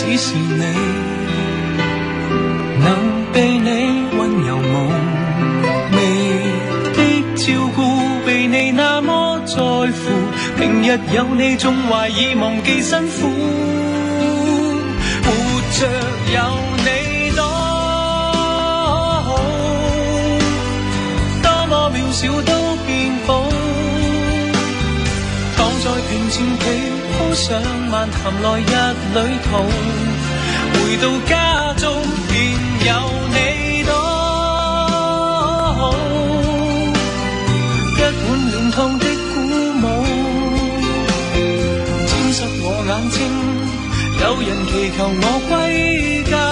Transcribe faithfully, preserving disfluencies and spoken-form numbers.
只是你能被你温柔無味的照顧，被你那麼在乎，平日有你縱懷疑忘記辛苦，活着有你多好，多麼渺小都變寶，躺在平靜地鋪上漫談來日旅途，回到家中便有你多好，一碗暖湯的鼓舞，沾濕我眼睛，有人祈求我歸家。